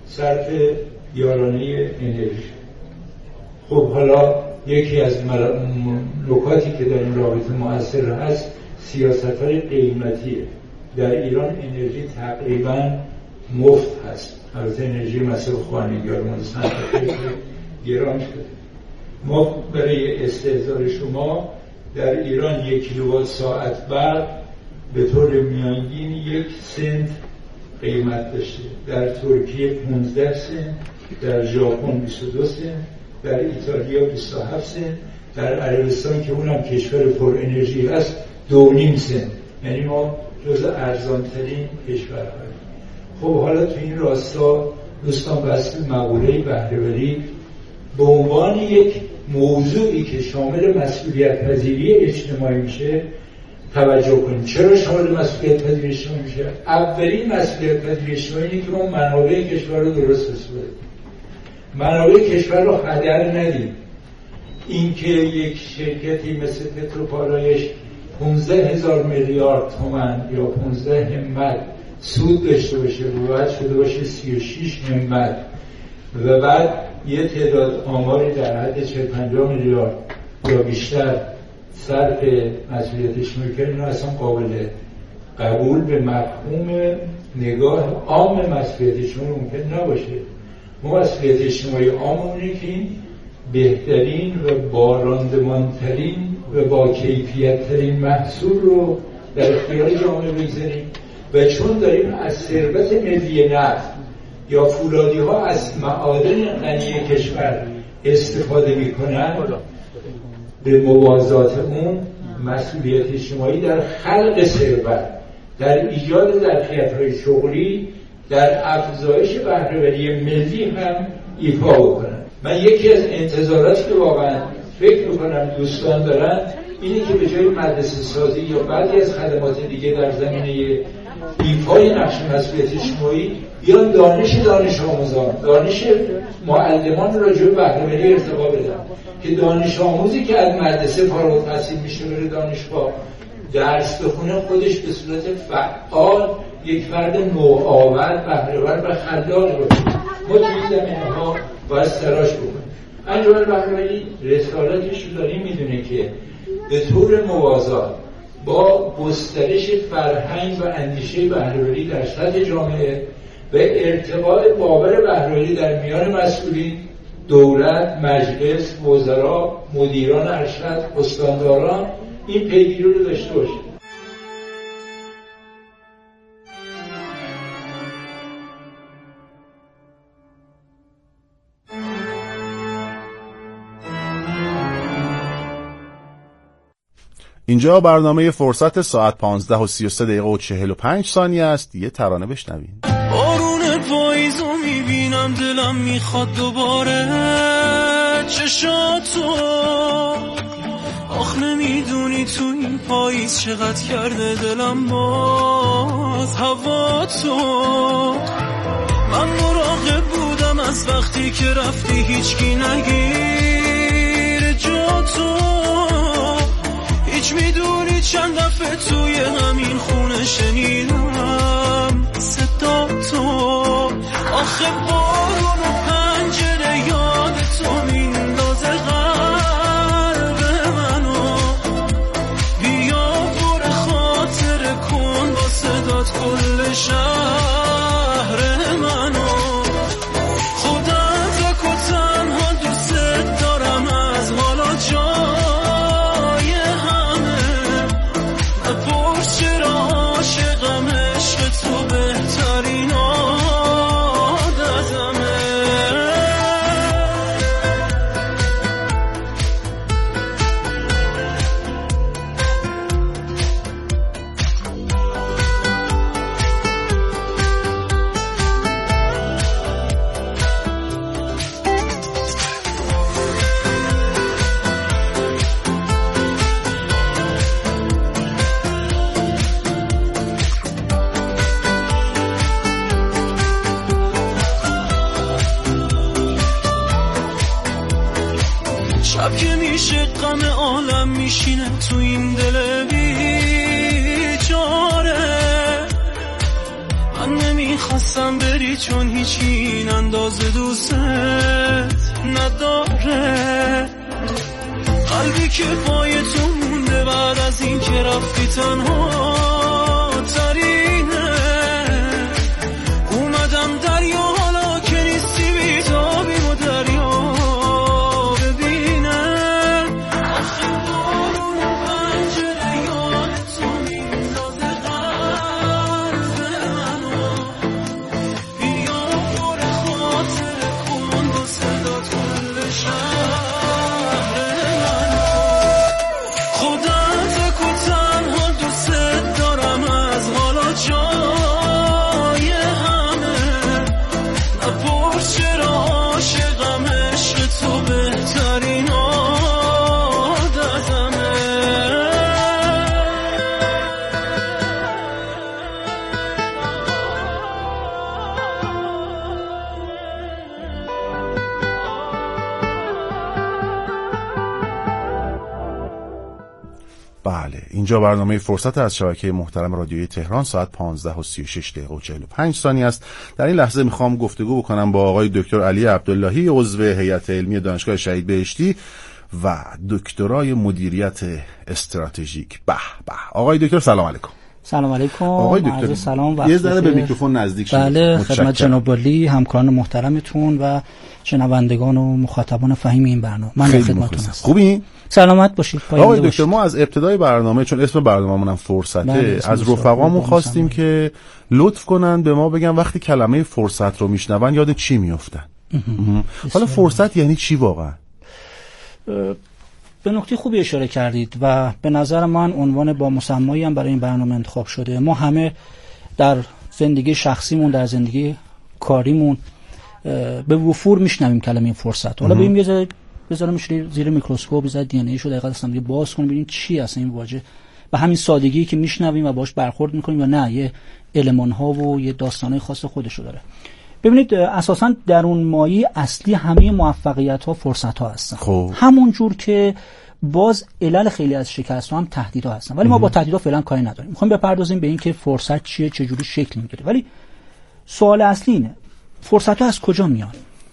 صرف یارانه انرژی. خب حالا یکی از نکاتی که در این رابطه مؤثر هست سیاست‌های قیمتیه. در ایران انرژی تقریباً مفت هست. البته انرژی مصرف خانگی ها گران شده. ما برای استحضار شما در ایران 1 کیلووات ساعت برق به طور میانگین 1 سنت قیمت داشته. در ترکیه 15 سنت، در ژاپن 22 سنت، در ایتالیا 27 سنت، در عربستان که اونم کشور پر انرژی هست 2.5 سنت. یعنی ما جزو ارزان‌ترین کشورهاییم. خب حالا تو این راستا دوستان بحث مقوله بهره‌وری به عنوان یک موضوعی که شامل مسئولیت پذیری اجتماعی میشه توجه کنیم. چرا شامل مسئولیت پذیری اجتماعی میشه؟ اولین مسئولیت پذیری اجتماعی اینه که ما منابع کشور رو درست استفاده کنیم. منابع کشور رو هدر ندیم. اینکه یک شرکتی مثل پتروپالایش 15,000 میلیارد تومان یا 15 همت سود داشته باشه و بعد شده باشه 36 همت و بعد یه تعداد آماری در حد 40-50 میلیارد یا بیشتر صرف مسئولیتش میکنه، اینو اصلا قابل قبول به مفهوم نگاه عام مسئولیت اجتماعی ممکن نباشه. ما مسئولیت اجتماعی عامونه که بهترین و باراندمانترین و با کیفیت ترین محصول رو در اختیار جامعه بگذاریم و چون داریم از ثروت ملی نفت یا فولادی ها از معادن غنی کشور استفاده میکنن، به موازات اون مسئولیت اجتماعی در خلق ثروت، در ایجاد ظرفیت‌های شغلی، در افزایش بهره‌وری ملی هم ایفا بکنن. من یکی از انتظاراتی که واقعا فکر میکنم دوستان دارن اینه که به جای مدرسه سازی یا بعضی از خدمات دیگه در زمینه ایفای نقش مسئولیت اجتماعی بیان دانش آموزان، دانش معلمان راجع به بهره‌وری ارتقا بدن که دانش آموزی که از مدرسه فارغ التحصیل میشه بره دانشگاه درس بخونه خودش به صورت فعال یک فرد نوآور، بهره‌ور و خلاق باشه. ما توی این زمینه‌ها باید تلاش بکنیم. انجمن بهره‌وری رسالتش رو داریم میدونه که به طور موازات با گسترش فرهنگ و اندیشه بهره‌وری در سطح جامعه و ارتقاء باور بهره‌وری در میان مسئولین، دولت، مجلس، وزرا، مدیران ارشد، استانداران این پیگیری رو داشته باشه. اینجا برنامه فرصت ساعت 15:33:45 است. یه ترانه بشنویم. بارون پاییزو میبینم دلم میخواد دوباره چشاتو، آخ نمیدونی تو این پاییز چقدر کرده دلم باز هوا تو. من مراقب بودم از وقتی که رفتی هیچکی نگیر جاتو، هیچ میدونی چند دفعه توی همین خونه شنیدم صدا تو. آخه بارون و پنجره یاد تو میندازه قلب منو، بیا پر خاطر کن با صدات کل شهر منو. خودت و تنها دوست دارم از حالا جای همه، نپرس چرا عاشقم، عشق تو بهترین عادتمه. شب که میشه غم عالم میشینه تو این دل بیچاره، من میخواستم بری چون هیچ این اندازه دوست نداره. قلبی که پای تو مونده بعد از این که رفتی تنها ترینه. اومدم دریا حالا که نیستی بیتابیم و دریا ببینه. آخه بارون و پنجره یاد تو میندازه قلب منو. بیا پر خاطر کن با صدا کل شهر منو. خودت کو تنها دوست دارم از حالا جای همه. نپرس چرا عاشقم، عشق تو بهترین عادتمه. بله، اینجا برنامه فرصت از شبکه محترم رادیویی تهران ساعت 15:36 است. در این لحظه میخوام گفتگو بکنم با آقای دکتر علی عبداللهی، عضو هیئت علمی دانشگاه شهید بهشتی و دکترای مدیریت استراتژیک. به به، آقای دکتر سلام علیکم. سلام علیکم. آقای دکتر سلام، یه ذره به میکروفون نزدیک شید. بله، خدمت جناب عالی، همکاران محترمتون و شنوندگان و مخاطبان فهیم این برنامه. من در خدمتتون هستم. خوبی؟ سلامت باشید. آقای دکتر، ما از ابتدای برنامه، چون اسم برنامه‌مون هم فرصته، از رفقامون خواستیم که لطف کنن به ما بگن وقتی کلمه فرصت رو میشنون یاد چی میافتن. حالا فرصت یعنی چی واقعا؟ به نکته خوبی اشاره کردید و به نظر من عنوان با مسمایی هم برای این برنامه انتخاب شده. ما همه در زندگی شخصیمون، در زندگی کاریمون به وفور میشنویم کلمه فرصت. حالا بریم یه بذارمش زیر میکروسکوپ، بذار دی ان ای شو دقیقاً اصلا باز کنیم ببینیم چی اصلا این واژه به همین سادگی که میشنویم و باهاش برخورد میکنیم یا نه یه المان ها و یه داستانای خاص خودشو داره. ببینید اساساً درون مایه اصلی همه موفقیت ها فرصت ها هستن. همون جور که باز علل خیلی از شکست ها هم تهدیدها هستن، ولی ما با تهدیدها فعلا کاری نداریم. میخوایم بپردازیم به این که فرصت چیه، چه جوری شکل میگیره. ولی سوال اصلی اینه فرصت ها از کجا میان؟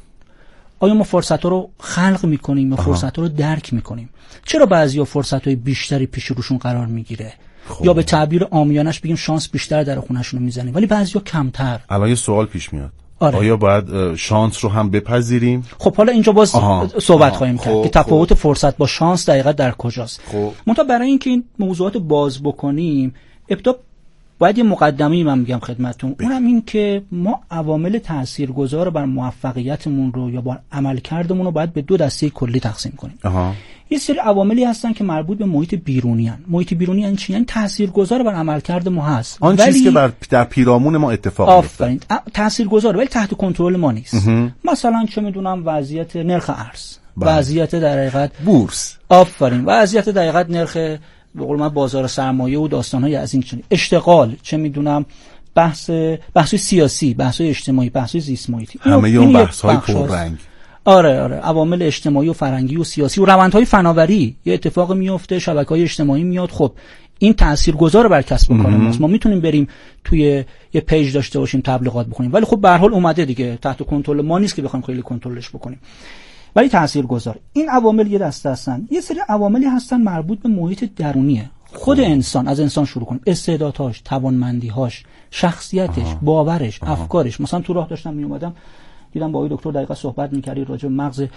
آیا ما فرصت ها رو خلق میکنیم یا فرصت ها رو درک میکنیم؟ چرا بعضیا فرصت های بیشتری پیش روشون قرار میگیره؟ یا به تعبیر عامیانش بگیم شانس بیشتر در خونه‌شون رو میزنیم ولی بعضیا کمتر. الان یه سوال پیش میاد. آره. آیا باید شانس رو هم بپذیریم؟ خب حالا اینجا باز صحبت خواهیم کرد که تفاوت فرصت با شانس دقیقاً در کجاست. منتها برای اینکه این موضوعات باز بکنیم ابتدا باید یه مقدمه‌ای من میگم خدمتتون. اونم این که ما عوامل تاثیرگذار بر موفقیتمون رو یا بر عملکردمون رو باید به دو دسته کلی تقسیم کنیم. یه سری عواملی هستن که مربوط به محیط بیرونی ان. محیط بیرونی یعنی چی؟ یعنی تاثیرگذار بر عملکرد ما هست. آن چیزی که در پیرامون ما اتفاق میفته. تاثیرگذار ولی تحت کنترل ما نیست. مثلا چه میدونم وضعیت نرخ ارز، وضعیت در حقیقت بورس، وضعیت در حقیقت نرخ به قول من بازار سرمایه و داستان‌های از این چنین، اشتغال، چه میدونم بحث سیاسی، بحث اجتماعی، بحث زیست محیطی، همه اون بحث‌های پررنگ. آره عوامل اجتماعی و فرهنگی و سیاسی و روندهای فناوری، یه اتفاق میفته، شبکه‌های اجتماعی میاد، خب این تاثیرگذار بر کسب و کار ماست. ما میتونیم بریم توی یه پیج داشته باشیم تبلیغات بکنیم ولی خب به هر حال اومده دیگه، تحت کنترل ما نیست که بخوایم خیلی کنترلش بکنیم. ولی تاثیرگذار این عوامل یه دسته هستن. یه سری عواملی هستن مربوط به محیط درونیه خود انسان. از انسان شروع کنیم، استعدادهاش، توانمندی‌هاش، شخصیتش، باورش، افکارش. مثلا تو راه داشتم میومدم دیدم با آقای دکتر دقیقاً خدمت می‌کردی راجع به مغز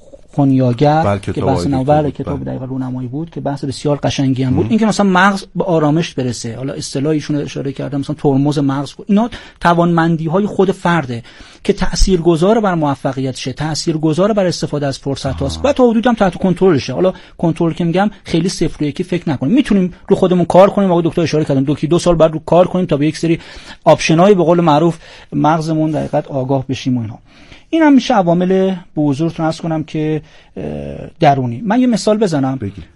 خونیاگر که بحث نوبل کتاب دقیقاً رونمایی بود که بحث بسیار قشنگی هم بود. این که مثلا مغز به آرامش برسه، حالا اصطلاحیشون اشاره کردم مثلا ترمز مغز، اینا توانمندی‌های خود فرده که تاثیرگذار بر موفقیت شه، تاثیرگذار بر استفاده از فرصت‌هاست و تا حدودی هم تحت کنترلشه. حالا کنترل که میگم خیلی صفر و یکی فکر نکنیم، میتونیم رو خودمون کار کنیم. آقای دکتر اشاره کردن 2 سال بعد رو کار کنیم تا به یک سری آپشن‌های به قول معروف مغزمون در حقیقت آگاه بشیم و اینا. این هم میشه عوامل به حضورتون عرض کنم که درونی. من یه مثال بزنم.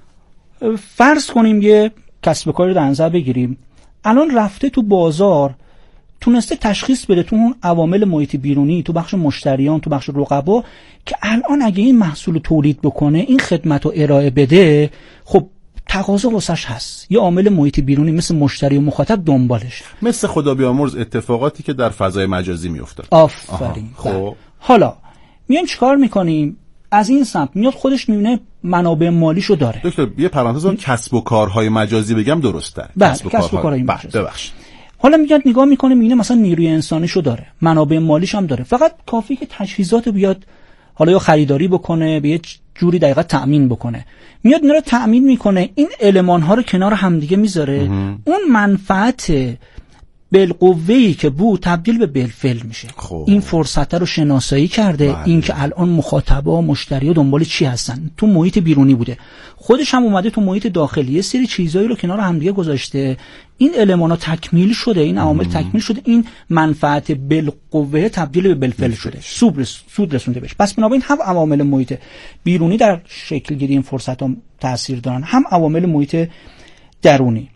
فرض کنیم یه کسب و کاری رو در نظر بگیریم، الان رفته تو بازار، تونسته تشخیص بده تو اون عوامل محیط بیرونی، تو بخش مشتریان، تو بخش رقبا، که الان اگه این محصول تولید بکنه، این خدمت رو ارائه بده، خب تقاضا واسش هست، یه عامل محیط بیرونی مثل مشتری و مخاطب دنبالش، مثل خدا بیامرز اتفاقاتی که در فضای مجازی میفته. آفرین. خب حالا میایم چیکار میکنیم؟ از این سمت میاد خودش میبینه منابع مالیشو داره. دکتر یه پرانتز کسب و کارهای مجازی بگم درسته؟ کسب و کارهای مجازی. ببخشید. حالا میاد نگاه میکنه میبینه مثلا نیروی انسانیشو داره، منابع مالیش هم داره، فقط کافیه که تجهیزات بیاد حالا یا خریداری بکنه، به یه جوری دقیقاً تأمین بکنه، میاد اینا رو تأمین میکنه، این المان ها رو کنار همدیگه میذاره، اون منفعت بالقوه‌ای که بود تبدیل به بالفعل میشه. این فرصت رو شناسایی کرده، این که الان مخاطبا مشتری‌ها دنبال چی هستن، تو محیط بیرونی بوده، خودش هم اومده تو محیط داخلی یه سری چیزایی رو کنار همدیگه گذاشته، این المانا تکمیل شده، این عوامل تکمیل شده، این منفعت بالقوه تبدیل به بالفعل شده، سود رسونده بهش. پس بنابراین هم عوامل محیط بیرونی در شکل گیری این فرصت‌ها تاثیر دارن، هم عوامل محیط درونی.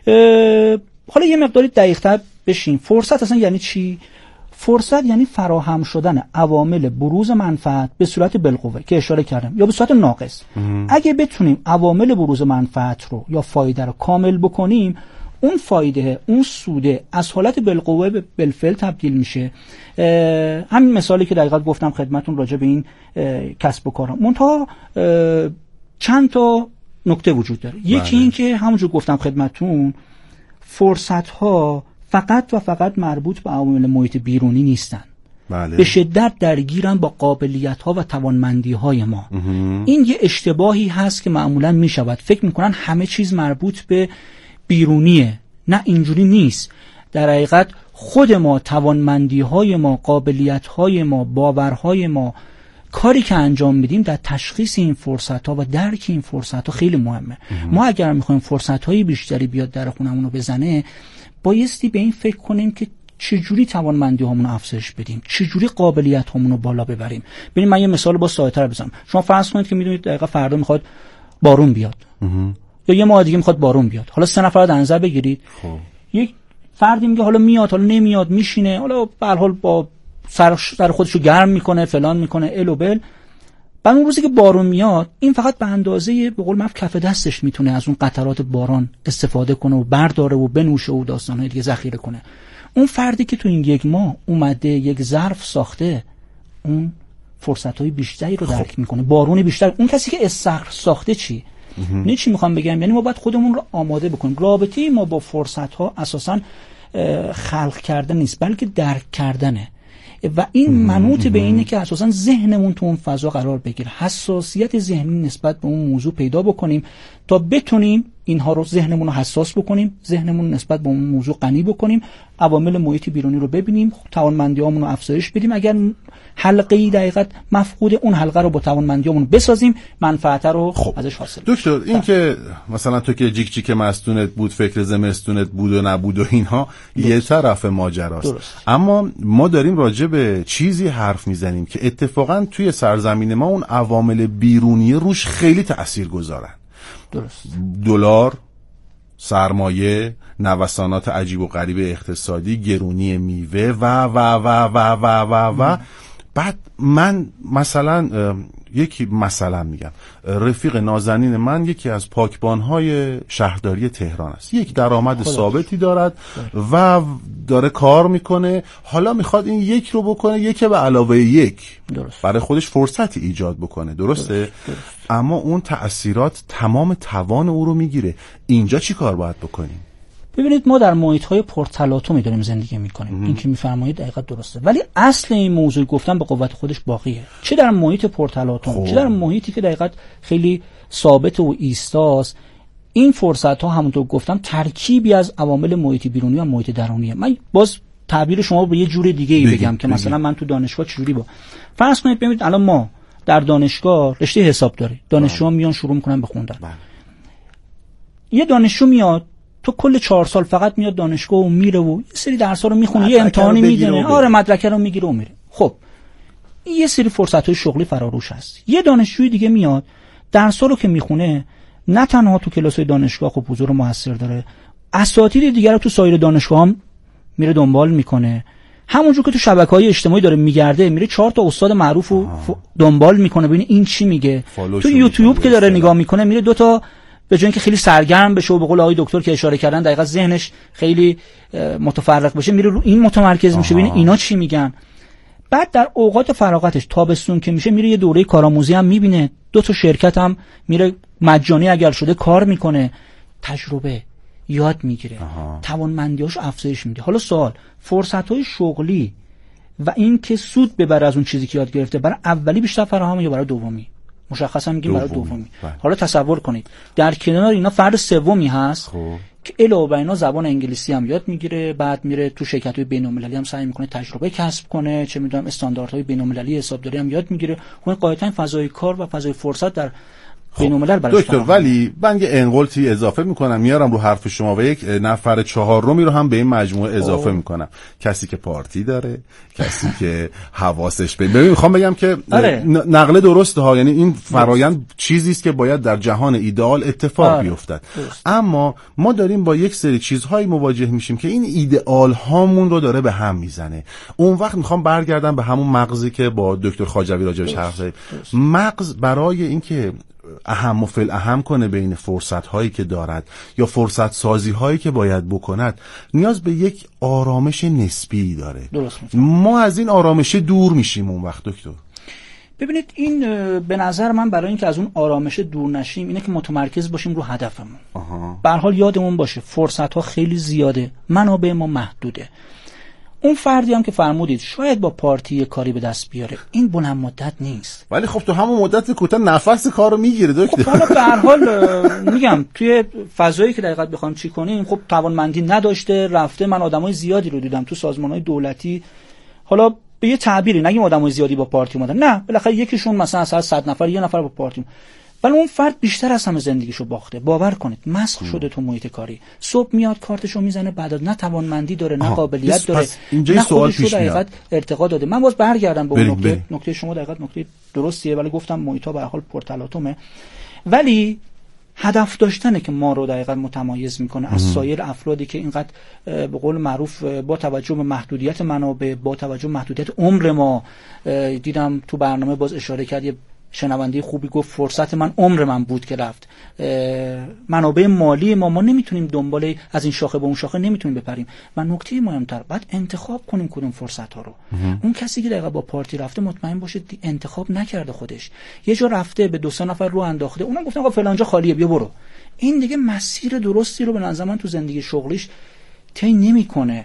حالا یه مقداری دقیق‌تر بشین، فرصت اصلا یعنی چی؟ فرصت یعنی فراهم شدن عوامل بروز منفعت به صورت بالقوه که اشاره کردم یا به صورت ناقص. اگه بتونیم عوامل بروز منفعت رو یا فایده رو کامل بکنیم، اون فایده، اون سوده از حالت بالقوه به بالفعل تبدیل میشه. همین مثالی که دقیقاً گفتم خدمتون راجع به این کسب و کارها، منتها چند تا نکته وجود داره. یکی این که همونجور گفتم خدمتون، فرصت ها فقط و فقط مربوط به عوامل محیط بیرونی نیستن. به شدت درگیرن با قابلیت ها و توانمندی های ما. این یه اشتباهی هست که معمولا می شود فکر میکنن همه چیز مربوط به بیرونیه. نه، اینجوری نیست. در حقیقت خود ما، توانمندی های ما، قابلیت های ما، باورهای ما، کاری که انجام میدیم در تشخیص این فرصت ها و درک این فرصت ها خیلی مهمه. ما اگر میخوایم فرصت های بیشتری بیاد در خونمون رو بزنه، بایستی به این فکر کنیم که چجوری توانمندی هامون رو افزایش بدیم، چجوری قابلیت هامون رو بالا ببریم. ببین من یه مثال با ساده‌تر بزنم. شما فرض کنید که میدونید دقیقاً فردا میخواد بارون بیاد یا یه ماه دیگه میخواد بارون بیاد. حالا 3 نفر رو در نظر بگیرید. یک فردی میگه حالا میاد، حالا نمیاد، میشینه، حالا به هر حال با سر خودشو گرم میکنه، فلان میکنه، ال و بل. بعد اون روزی که بارون میاد، این فقط به اندازه به قول معروف کف دستش میتونه از اون قطرات باران استفاده کنه و برداره و بنوشه و داستانهای دیگه ذخیره کنه. اون فردی که تو این 1 ماه اومده یک ظرف ساخته، اون فرصت‌های بیشتری رو درک میکنه، بارون بیشتر. اون کسی که استخر ساخته چی؟ نه چی میخوام بگم؟ یعنی ما باید خودمون رو آماده بکنیم. رابطه ما با فرصت‌ها اساساً خلق کردن نیست، بلکه درک کردنه. و این منوط به اینه که اساساً ذهنمون تو اون فضا قرار بگیره، حساسیت ذهنی نسبت به اون موضوع پیدا بکنیم تا بتونیم اینها رو ذهنمون رو حساس بکنیم، ذهنمون نسبت به اون موضوع غنی بکنیم، عوامل محیط بیرونی رو ببینیم، توانمندیامون رو افزایش بدیم. اگر حلقه‌ای دقیقاً مفقود، اون حلقه رو با توانمندیامون بسازیم، منفعت رو ازش حاصل. دکتر این که مثلا تو که جیک جیک مستونت بود، فکر زمستونت بود و نبود و اینها یه طرف ماجراست. اما ما داریم راجع به چیزی حرف میزنیم که اتفاقاً توی سرزمین ما اون عوامل بیرونی روش خیلی تاثیرگذارن. درست. دلار، سرمایه، نوسانات عجیب و غریب اقتصادی، گرونی میوه و بعد من مثلا میگم رفیق نازنین من یکی از پاکبانهای شهرداری تهران است، یک درآمد ثابتی دارد و داره کار میکنه، حالا میخواد این یک رو بکنه، یک به علاوه یک برای خودش فرصتی ایجاد بکنه. درسته؟ اما اون تأثیرات تمام توان او رو میگیره. اینجا چی کار باید بکنیم؟ ببینید ما در محیط‌های پرتلاطمی داریم زندگی می‌کنیم. این که می‌فرمایید دقیقاً درسته، ولی اصل این موضوع گفتن به قوت خودش باقیه. چه در محیط پرتلاطم، چه در محیطی که دقیقاً خیلی ثابت و ایستاست، این فرصت‌ها همونطور گفتم ترکیبی از عوامل محیط بیرونی و محیط درونیه. من باز تعبیر شما رو به یه جور دیگه‌ای بگم که مثلا من تو دانشگاه چجوری فرض کنید ببینید الان ما در دانشگاه رشته حسابداری، دانشجوها میان شروع می‌کنن به خوندن. یه دانشجو میاد تو کل 4 سال فقط میاد دانشگاه و میره و یه سری درس‌ها رو میخونه، یه امتحانی میدونه، مدرک رو میگیره و میره. خب یه سری فرصت‌های شغلی فراروش هست. یه دانشجوی دیگه میاد درس‌ها رو که میخونه، نه تنها تو کلاس‌های دانشگاه خب حضور موثر داره، اساتید دیگه رو تو سایر دانشگاه هم میره دنبال میکنه، همونجور که تو شبکه‌های اجتماعی داره میگرده، میره 4 تا استاد معروف رو دنبال میکنه ببین این چی میگه. تو یوتیوب که داره نگاه میکنه، میره 2 تا به جای اینکه خیلی سرگرم بشه و به قول آقای دکتر که اشاره کردن دقیقاً ذهنش خیلی متفرق بشه، میره رو این متمرکز میشه، ببین اینا چی میگن. بعد در اوقات فراغتش تابستون که میشه میره یه دوره کارآموزی هم میبینه، 2 تا شرکت هم میره مجانی اگر شده کار میکنه، تجربه یاد میگیره، توانمندیاشو افزایش میده. حالا سوال، فرصت‌های شغلی و این که سود ببره از اون چیزی که یاد گرفته، برای اولی بیشتر فراهمه یا برای دومی؟ مشخصا میگیم برای دومی. حالا تصور کنید در کنار اینا فرد سومی هست که علاوه بر اینا زبان انگلیسی هم یاد میگیره، بعد میره تو شرکت‌های بین‌المللی هم سعی میکنه تجربه کسب کنه، چه میدونم استانداردهای بین‌المللی حسابداری هم یاد میگیره. خب قاعدتاً فضای کار و فضای فرصت در بین‌الملل براش دکتر، ولی من یه انقلتی اضافه میکنم، میارم رو حرف شما و یک نفر 4می رو هم به این مجموعه اضافه میکنم. کسی که پارتی داره، کسی که حواسش ببین میخوام بگم که نقله درسته ها، یعنی این فرایند چیزی است که باید در جهان ایدئال اتفاق بیفتد. اما ما داریم با یک سری چیزهایی مواجه میشیم که این ایدئال هامون رو داره به هم میزنه. اون وقت میخوام برگردم به همون مغزی که با دکتر خواجوی راجعش حرف زدیم. مغز برای اینکه اهم و فل اهم کنه بین فرصت هایی که دارد یا فرصت سازی هایی که باید بکند، نیاز به یک آرامش نسبی داره. ما از این آرامش دور میشیم اون وقت دکتر. ببینید این به نظر من برای اینکه از اون آرامش دور نشیم اینه که متمرکز باشیم رو هدفمون. به هر حال یادمون باشه فرصت ها خیلی زیاده، منابع ما محدوده. اون فردی هم که فرمودید شاید با پارتی کاری به دست بیاره، این بلند مدت نیست. ولی خب تو همون مدت کوتاه نفس کارو میگیره دکتر. خب حالا به هر حال میگم توی فضایی که دقیقاً بخوام چی کنیم، خب توانمندی نداشته رفته. من آدمای زیادی رو دیدم تو سازمان‌های دولتی، حالا به یه تعبیری نگیم آدمای زیادی با پارتی اومدن، نه بالاخره یکیشون مثلا از 100 نفر یه نفر با پارتی، ولی اون فرد بیشتر از همه زندگیشو باخته. باور کنید مسخ شده تو محیط کاری. صبح میاد کارتشو میزنه، بعد نه توانمندی داره، نه قابلیت داره، نه خودش رو دقیقاً ارتقا داده. من باز برگردم به اون نکته شما، دقیقاً نکته درستیه، ولی گفتم محیطا به هر حال پرتلاطمه. ولی هدف داشتنه که ما رو دقیقاً متمایز میکنه از سایر افرادی که اینقدر به قول معروف با توجه به محدودیت منابع، با توجه به محدودیت عمر ما، دیدم تو برنامه باز اشاره کرد یه شنونده خوبی گفت فرصت من عمر من بود که رفت. منابع مالی ما نمیتونیم دنبال از این شاخه به اون شاخه نمیتونیم بپریم. و نکته مهمتر باید انتخاب کنیم کدوم فرصت ها رو. اون کسی که دقیقاً با پارتی رفته مطمئن باشه انتخاب نکرده خودش، یه جا رفته به 2-3 نفر رو انداخته، اونم گفتن آقا فلان جا خالیه بیا برو. این دیگه مسیر درستی رو به نظر من تو زندگی شغلیش طی نمیکنه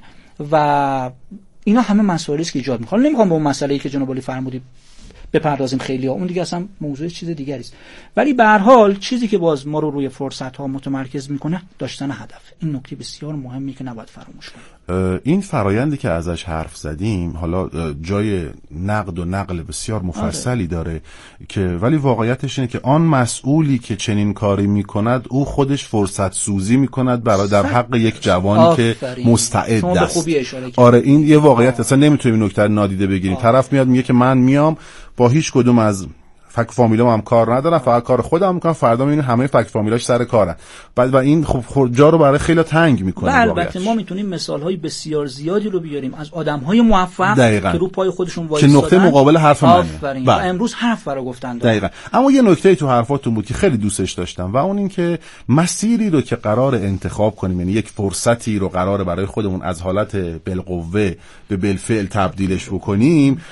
و اینا همه مسائلی است که ایجاد میکنه. نمیخوام به اون مسئله‌ای که جناب علی فرمودید بپردازیم خیلی ها، اون دیگه اصلا موضوع چیز دیگری است. ولی به هر حال چیزی که باز ما رو روی فرصت ها متمرکز میکنه داشتن هدف. این نکته بسیار مهمی که نباید فراموش کنیم. این فرایندی که ازش حرف زدیم حالا جای نقد و نقل بسیار مفصلی داره که ولی واقعیتش اینه که آن مسئولی که چنین کاری میکند او خودش فرصت سوزی میکند برای در حق یک جوانی که مستعد است. آره این یه واقعیت، اصلا نمیتونیم نکته نادیده بگیریم. طرف میاد میگه که من میام با هیچ کدوم از فک فامیلام هم کار ندارم، فقط کار خودم میکنم، فردا میبینیم همه فک فامیلاش سر کارن. بعد و این خب جا رو برای خیلی تنگ میکنه. البته ما میتونیم مثالهای بسیار زیادی رو بیاریم از آدمهای موفق که رو پای خودشون وایسادن، که نقطه مقابل حرف منه و امروز حرف برای گفتن دارن. دقیقاً. اما یه نکته تو حرفاتون بود که خیلی دوستش داشتم و اون این که مسیری رو که قرار انتخاب کنیم، یعنی یک فرصتی رو قرار برای خودمون از حالت بالقوه به بالفعل تبدیلش بکنیم،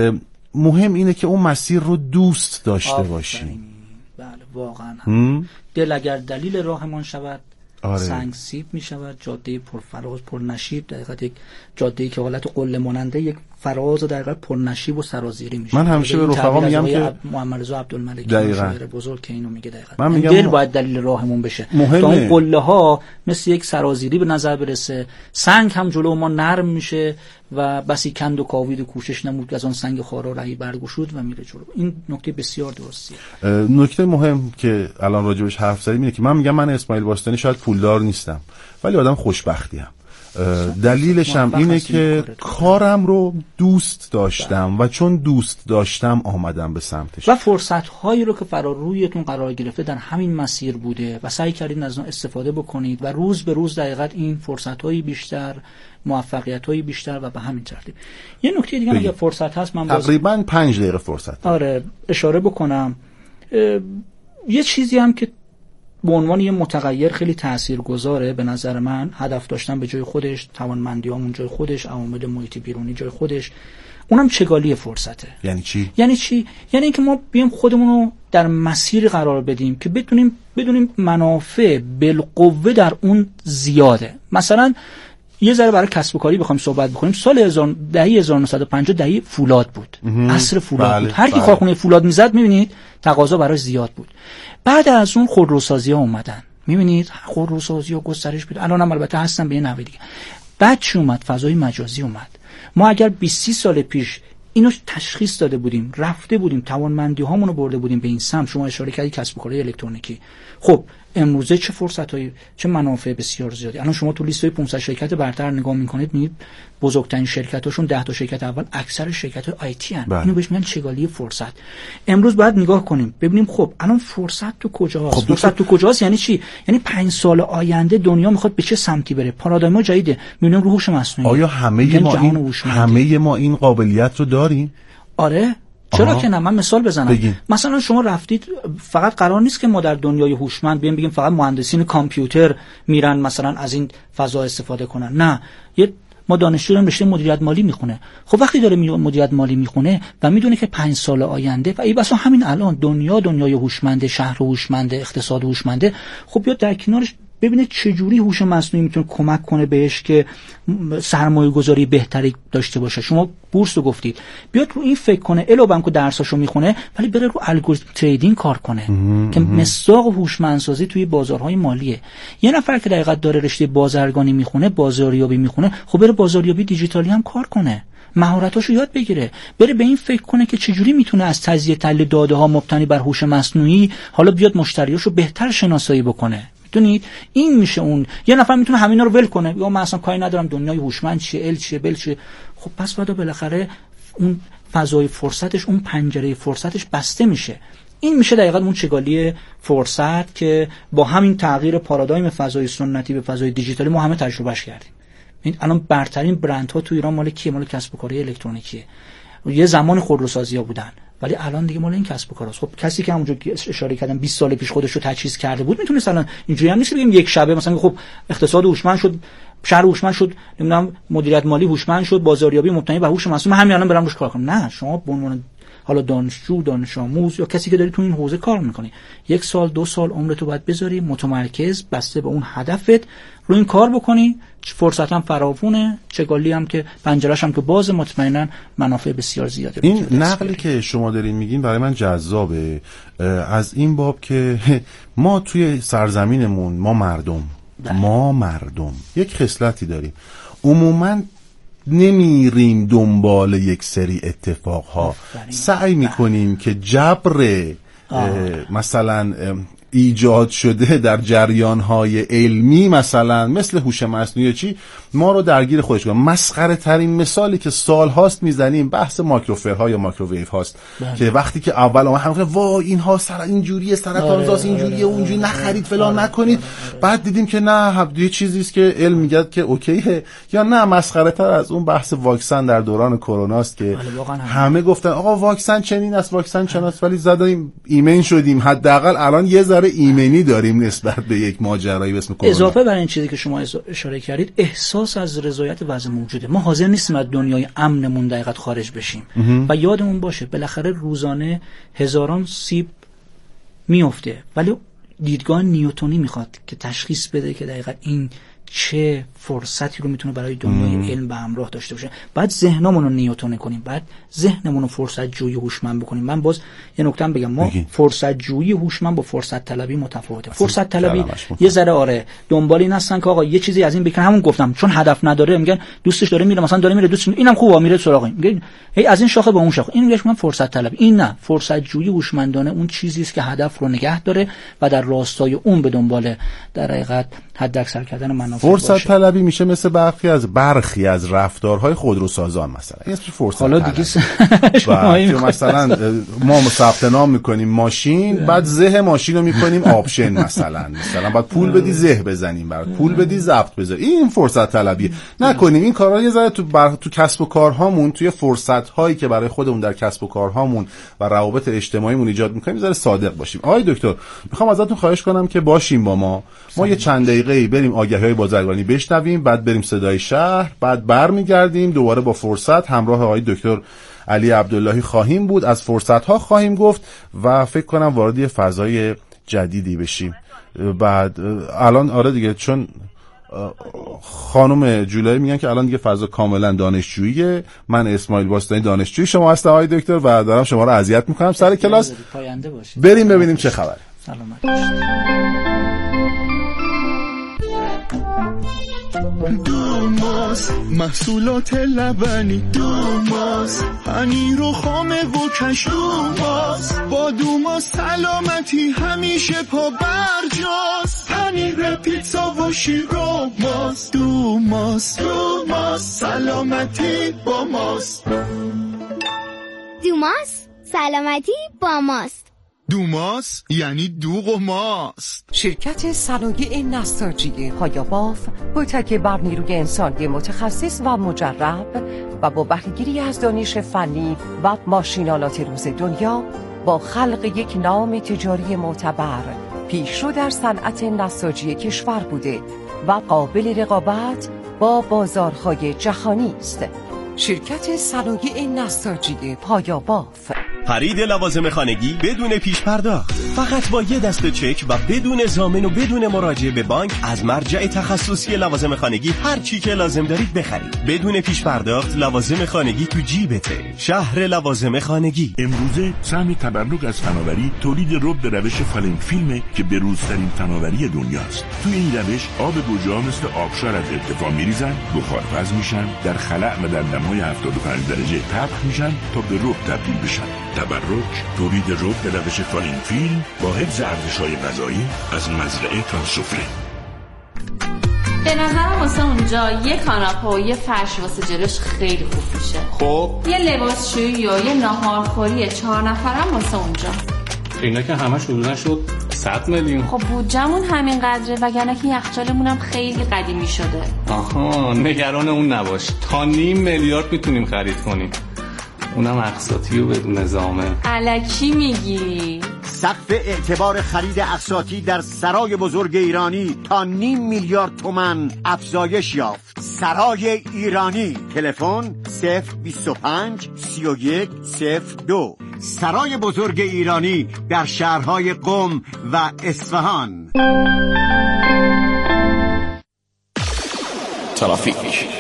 مهم اینه که اون مسیر رو دوست داشته باشیم. بله واقعا دل اگر دلیل راهمان شود سنگ سیب می شود. جاده پرفراز پرنشیب، دقیقاً یک جاده‌ای که حالت قله ماننده، یک فراز دقیقاً پرنشیب و سرازیری میشه. من همیشه به رفقا میگم که محمد رضا عبدالملکی شاعر بزرگ که اینو میگه دقیقاً من میگم دل باید دلیل راهمون بشه تا اون قله ها مثل یک سرازیری به نظر برسه. سنگ هم جلو ما نرم میشه و بسی کند و کاوید و کوشش نمود که از آن سنگ خارا رهی برگشود و میره جلو. این نکته بسیار درستیه. نکته مهم که الان راجبش حرف زدیم اینه که من میگم من اسماعیل باستانی شاید پولدار نیستم ولی آدم خوشبختیم. دلیلش هم اینه که کارم رو دوست داشتم و چون دوست داشتم آمدم به سمتش و فرصت‌هایی رو که رویتون قرار گرفته در همین مسیر بوده و سعی کردید از اون استفاده بکنید و روز به روز دقیقاً این فرصت‌های بیشتر، موفقیت‌های بیشتر و به همین ترتیب. یه نکته دیگه اگه فرصت هست من تقریباً 5 دقیقه فرصت اشاره بکنم. یه چیزی هم که به عنوان یه متغیر خیلی تاثیرگذاره به نظر من. هدف داشتن به جای خودش، توانمندیامون جای خودش، عوامل محیط بیرونی جای خودش، اونم چگالی فرصته. یعنی چی؟ یعنی اینکه ما بیایم خودمون رو در مسیر قرار بدیم که بدونیم منافع بالقوه در اون زیاده. مثلا یه ذره برای کسب و کاری بخوایم صحبت بکنیم، دهه 1950 دهه فولاد بود، عصر فولاد بود. هر کی کارخونه فولاد میزد میبینید تقاضا براش زیاد بود. بعد از اون خودروسازی‌ها اومدن، میبینید خودروسازی‌ها گسترش پیدا، الان هم البته هستن به یه نحوی دیگه. بعد چی اومد؟ فضای مجازی اومد. ما اگر 20 سال پیش اینو تشخیص داده بودیم، رفته بودیم، توانمندی هامونو برده بودیم به این سمت، شما اشاره کردید کسب و کارهای الکترونیکی، خب امروزه چه فرصتایی، چه منافع بسیار زیادی. الان شما تو لیست‌های 500 شرکت برتر نگاه می‌کنید، می‌بینید بزرگترین شرکت‌هاشون 10 تا شرکت اول اکثر شرکت‌های آیتی ان. اینو بهش میگن چگالی فرصت. امروز باید نگاه کنیم ببینیم خب الان فرصت تو کجاست؟ خب فرصت تو کجاست یعنی چی؟ یعنی 5 سال آینده دنیا میخواد به چه سمتی بره؟ پارادایم جدیده، می‌بینیم رو هوش مصنوعی. آیا همه ما این قابلیت رو داریم؟ آره، چرا که نه. من مثال بزنم. بگیم. مثلا شما رفتید، فقط قرار نیست که ما در دنیای هوشمند بگیم فقط مهندسین کامپیوتر میرن مثلا از این فضا استفاده کنن. نه، ما دانشجو داریم رشته مدیریت مالی میخونه. خب وقتی داره مدیریت مالی میخونه و میدونه که 5 سال آینده و ای بسا همین الان دنیای هوشمند، شهر هوشمند، اقتصاد هوشمند، خب بیاد در کنارش ببینه چه جوری هوش مصنوعی میتونه کمک کنه بهش که سرمایه گذاری بهتری داشته باشه. شما بورس رو گفتید، بیاد رو این فکر کنه، الو بانکو درساشو میخونه ولی بره رو الگوریتم تریدینگ کار کنه که مصداق هوشمندسازی توی بازارهای مالیه. یه نفر که دقیقاً داره رشته بازرگانی میخونه، بازاریابی میخونه، خب بره بازاریابی دیجیتالی هم کار کنه، مهارتاشو یاد بگیره، بره به این فکر کنه که چجوری میتونه از تجزیه تحلیل داده ها مبتنی بر هوش مصنوعی حالا بیاد مشتریاشو بهتر شناسایی بکنه. میدونید این میشه اون. یه نفر میتونه همینا رو ول کنه، یا من اصلا کاری ندارم دنیای هوشمند چیه، ال چیه، بل چیه. خب پس بعد بالاخره اون فضای فرصتش، اون پنجره فرصتش بسته میشه. این میشه دقیقاً اون چگالی فرصت که با همین تغییر پارادایم فضای سنتی به فضای دیجیتالی ما همه تجربهش کردیم. این الان برترین برندها تو ایران مال کیه؟ مال کسب و کارهای الکترونیکیه. یه زمان خودروسازی‌ها بودن ولی الان دیگه مال این کسب و کاراست. خب کسی که همونجا اشاره کردم 20 سال پیش خودش رو تجهیز کرده بود میتونه الان اینجوری هم نیست بگیم یک شبه مثلا خب اقتصاد هوشمند شد، شهر هوشمند شد، نمیدونم مدیریت مالی هوشمند شد، بازاریابی مبتنی بر هوش مصنوعی، همین الان برام روش کار کنم. نه، شما به عنوان حالا دانشجو، دانش آموز یا کسی که داری تو این حوزه کار میکنی 1 سال 2 سال عمرتو باید بذاری متمرکز بسته به اون هدفت رو این کار بکنی. فرصت هم فراوونه، چگالی هم که پنجره‌اش هم که باز، مطمئنا منافع بسیار زیاده. این نقلی که شما دارین میگین برای من جذابه، از این باب که ما توی سرزمینمون ما مردم یک خصلتی داریم، عموماً نمیریم دنبال یک سری اتفاقها، سعی میکنیم که جبر مثلا ایجاد شده در جریان‌های علمی مثلا مثل هوش مصنوعی چی ما رو درگیر خودش کنه. مسخره ترین مثالی که سال هاست میزنیم بحث ماکروفرها یا ماکروویو هاست که وقتی که اول اومد همون وای اینها اینجوریه، سرطانزاست، اینجوریه، اونجوری نخرید فلان نکنید، بعد دیدیم که نه، یه چیزی است که علم میگه که اوکیه. یا نه، مسخره تر از اون بحث واکسن در دوران کرونا است که همه گفتن آقا واکسن چنین است، واکسن چناست، ولی زدیم ایمن شدیم. حداقل الان یه ذره ایمنی داریم نسبت به یک ماجرایی به اسم کرونا. اضافه بر این چیزی که شما اشاره کردید، احساس از رضایت وضع موجوده. ما حاضر نیستیم از دنیای امنمون دقیقاً خارج بشیم و یادمون باشه بالاخره روزانه هزاران سیب میفته، ولی دیدگاه نیوتنی میخواد که تشخیص بده که دقیقاً این چه فرصتی رو میتونه برای دنیای علم به همراه داشته باشه. بعد ذهنمون رو نیوتنی کنیم، بعد ذهنمون رو فرصت جویی هوشمند بکنیم. من باز یه نکته بگم، ما فرصت جویی هوشمند با فرصت طلبی متفاوته. فرصت طلبی یه ذره آره دنبال این هستن که آقا یه چیزی از این بکن، همون گفتم چون هدف نداره میگن دوستش داره میره، مثلا داره میره دوست اینم خوبه میره سراغ این، میگه هی از این شاخه به اون شاخه، این میگه من فرصت طلبی. این نه، فرصت جویی هوشمندانه اون چیزی است که هدف رو نگه داره و در راستای اون به دنبال در حقیقت حد اکثر کردن منافع فرصت باشه. طلبی میشه مثل برخی از رفتارهای خودروسازان مثلا. این اسمش فرصت حالا دیگه مثلا ما ثبت نام میکنیم ماشین، بعد زه ماشین رو میکنیم آپشن مثلا بعد پول بدی زه بزنیم، بعد پول بدی ضبط بذار. این فرصت طلبی نکنیم. این کارا یه ذره تو کسب و کارهامون، توی فرصت هایی که برای خودمون در کسب و کارهامون و روابط اجتماعیمون ایجاد میکنیم یه ذره صادق باشیم. آقای دکتر میخوام ازتون خواهش کنم که باشیم با ما یه چند دقیقه‌ای بریم آگهی‌های بازرگانی بشنویم، بعد بریم صدای شهر، بعد برمیگردیم دوباره با فرصت همراه آقای دکتر علی عبداللهی خواهیم بود، از فرصت‌ها خواهیم گفت و فکر کنم وارد یه فضای جدیدی بشیم. بعد الان آره دیگه، چون خانم جولایی میگن که الان دیگه فضا کاملا دانشجوییه. من اسماعیل باستانی دانشجوی شما هستم آقای دکتر و دارم شما رو اذیت میکنم سر کلاس. بریم ببینیم چه خبره. سلامت باشید. دوماس محصولات لبنی، دوماس پنیر و خامه و کش، دوماس با دوماس سلامتی همیشه پا برجاست. پنیر پیتزا و شیر و ماست، دوماس سلامتی با ماست. دوماس سلامتی با ماست. دوماس یعنی دوغ و ماست. شرکت صنایع نساجی پایاباف با تکیه بر نیروی انسانی متخصص و مجرب و با بهره‌گیری از دانش فنی و ماشینالات روز دنیا با خلق یک نام تجاری معتبر پیشرو در صنعت نساجی کشور بوده و قابل رقابت با بازارهای جهانی است. شرکت صنایع نساجی پایاباف. خرید لوازم خانگی بدون پیش پرداخت، فقط با یه دسته چک و بدون ضامن و بدون مراجعه به بانک از مرجع تخصصی لوازم خانگی هر چی که لازم دارید بخرید. بدون پیش پرداخت لوازم خانگی تو جیبته. شهر لوازم خانگی. امروزه سهم تبرک از فناوری تولید رب به روش فالنگ فیلمه که بروزترین فناوری دنیاست. تو این روش آب گوجه‌ها مثل آبشار از ارتفاع میریزن، بخارپز میشن، در خلأ و در دمای 75 درجه طبخ میشن تا به رب تبدیل بشن. تبرک تولید رب به روش فالنگ فیلم با حفظ ارزش‌های غذایی از مزرعه تا سفره. به نظرم واسه اونجا یه کاناپه و یه فرش واسه جلوش خیلی خوب میشه. خب یه لباسشویی و یه ناهارخوری 4 نفرم واسه اونجا. اینا که همش حدوداً شد 100 میلیون. خب بودجمون همین قدره وگرنه که یخچالمون هم خیلی قدیمی شده. آها نگران اون نباش، تا 5 میلیارد میتونیم خرید کنیم، اونم اقساطی و بدون ضامن. الکی میگی؟ سقف اعتبار خرید اقساطی در سرای بزرگ ایرانی تا 5 میلیارد تومان افزایش یافت. سرای ایرانی. تلفن 025 31 02. سرای بزرگ ایرانی در شهرهای قم و اصفهان. ترافیک.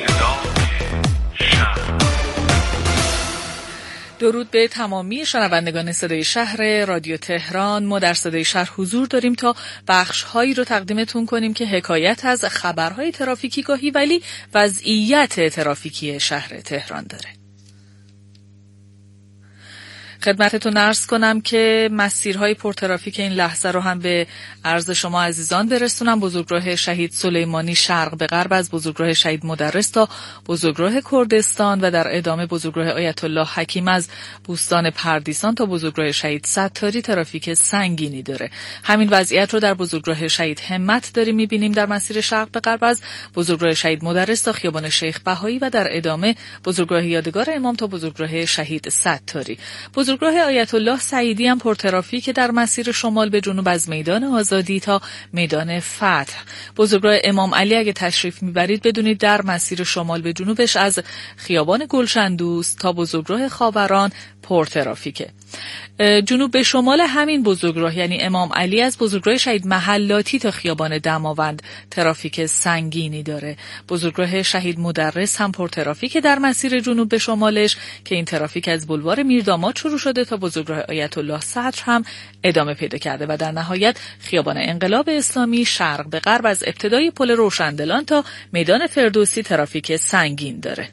درود به تمامی شنوندگان صدای شهر رادیو تهران. ما در صدای شهر حضور داریم تا بخش‌هایی رو تقدیمتون کنیم که حکایت از خبرهای ترافیکی گاهی ولی وضعیت ترافیکی شهر تهران داره. خدمتتون عرض کنم که مسیرهای پرترافیک این لحظه رو هم به عرض شما عزیزان برسونم. بزرگراه شهید سلیمانی شرق به غرب از بزرگراه شهید مدرس تا بزرگراه کردستان و در ادامه بزرگراه آیت الله حکیم از بوستان پردیسان تا بزرگراه شهید ستاری ترافیک سنگینی داره. همین وضعیت رو در بزرگراه شهید همت داریم می‌بینیم در مسیر شرق به غرب از بزرگراه شهید مدرس تا خیابان شیخ بهایی و در ادامه بزرگراه یادگار امام تا بزرگراه شهید ستاری. بزرگراه آیت الله سعیدی هم پرترافیک در مسیر شمال به جنوب از میدان آزادی تا میدان فتح. بزرگراه امام علی اگه تشریف میبرید بدونید در مسیر شمال به جنوبش از خیابان گلشن دوست تا بزرگراه خاوران پرترافیکه. جنوب به شمال همین بزرگراه یعنی امام علی از بزرگراه شهید محلاتی تا خیابان دماوند ترافیک سنگینی داره. بزرگراه شهید مدرس هم پرترافیک در مسیر جنوب به شمالش که این ترافیک از بلوار میرداماد شروع شده تا بزرگراه آیت الله صدر هم ادامه پیدا کرده و در نهایت خیابان انقلاب اسلامی شرق به غرب از ابتدای پل روشندلان تا میدان فردوسی ترافیک سنگین داره.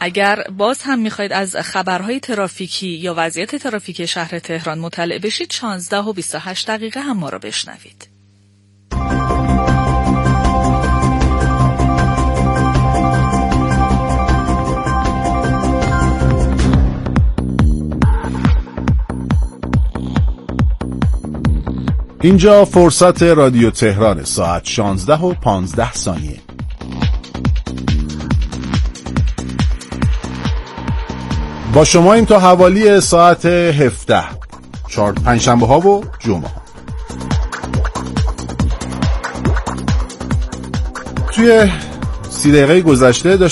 اگر باز هم میخواید از خبرهای ترافیکی یا وضعیت ترافیکی شهر تهران مطلع بشید 16 و 28 دقیقه هم ما رو بشنوید. اینجا فرصت رادیو تهران، ساعت 16 و 15 ثانیه. با شما این تا حوالی ساعت 17 پنجشنبه ها و جمعه ها. توی 30 دقیقه گذشته